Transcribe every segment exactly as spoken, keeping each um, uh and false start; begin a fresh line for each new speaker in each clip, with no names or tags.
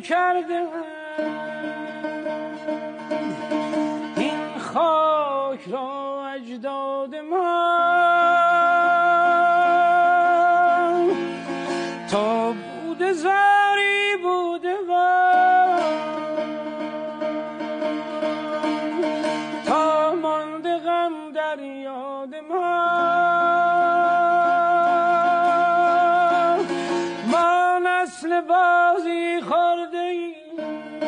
کرده این خاک را اجداد ما تا بوده زاری بوده و تا مانده غم در یاد ما ما نسل بازی خورده ایم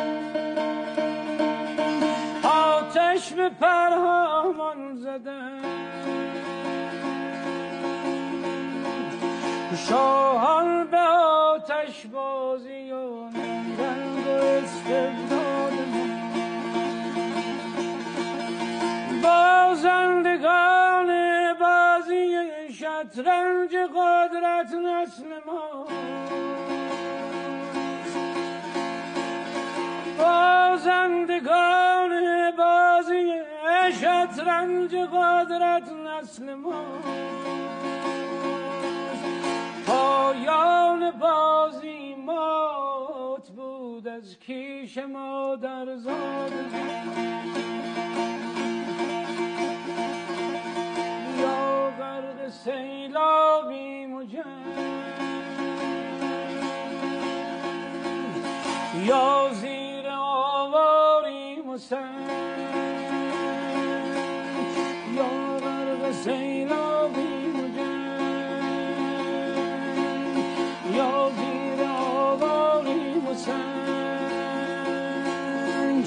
آتش به پرهامان زده شاهان به آتش بازی و رنگ و استبداد بازندگان بازی شطرنج قدرت نسل ما بازندگان بازی شطرنج قدرت نسل ما پایان بازی مات بود از کیش مادر زاد یا غرق سیلابیم و جنگ یا زیر آواریم و سنگ یا غرق سیلابیم و جنگ یا زیر آواریم و سنگ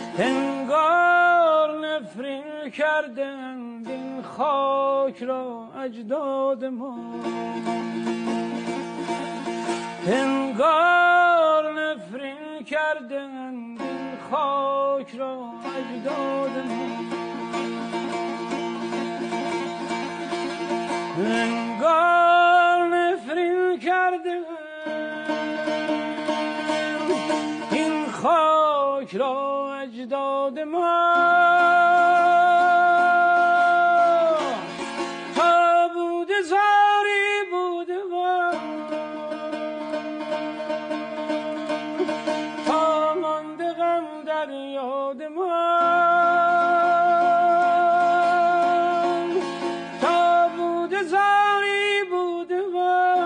انگار نفرین کردند این خاک را اجداد ما انگار نفرین کردند این خاک را اجداد ما انگار نفرین کردند این خاک را اجداد ما تا بوده زاری بوده و تا مانده غم در یاد ما تا بوده زاری بوده و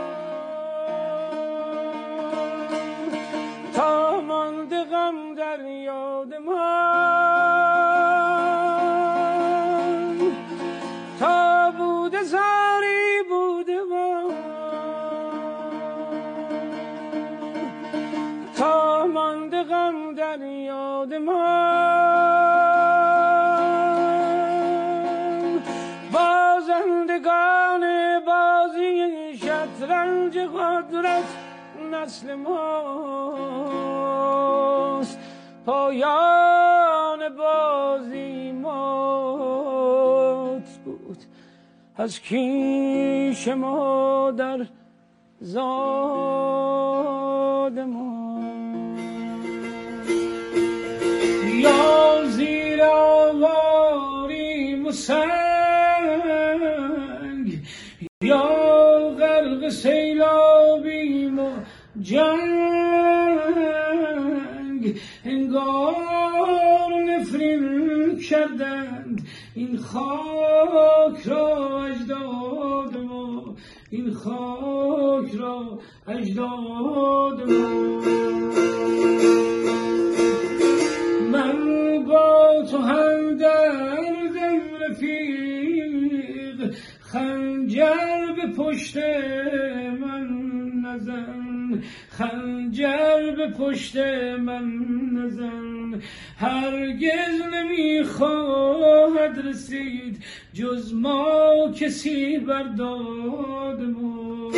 تا مانده غم در یاد ما تا بوده زاری بوده و تا مانده غم در یاد ما بازندگان بازی شطرنج قدرت نسل ماست پایان بازی مات بود از کیش مادر زاد ما یا زیر آواریم و سنگ یا غرق سیلابیم و جنگ انگار نفرین کردند این خاک را اجداد ما این خاک را اجداد ما من با تو هم دردم رفیق خنجر به پشت من نزن خنجر به پشت من نزن هرگز نمیخواهد رسید جز ما کسی برداد ما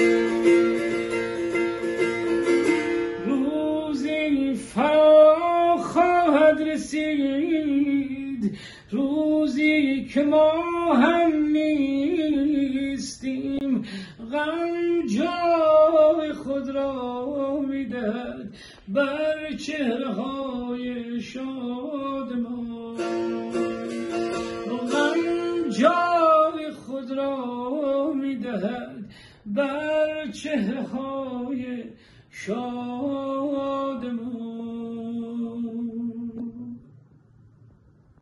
روزی فرا خواهد رسید روزی که ما هم نیستیم غم جای خود را میدهد بر چهره های شاد ما غم جای خود را میدهد بر چهره های شاد شادمان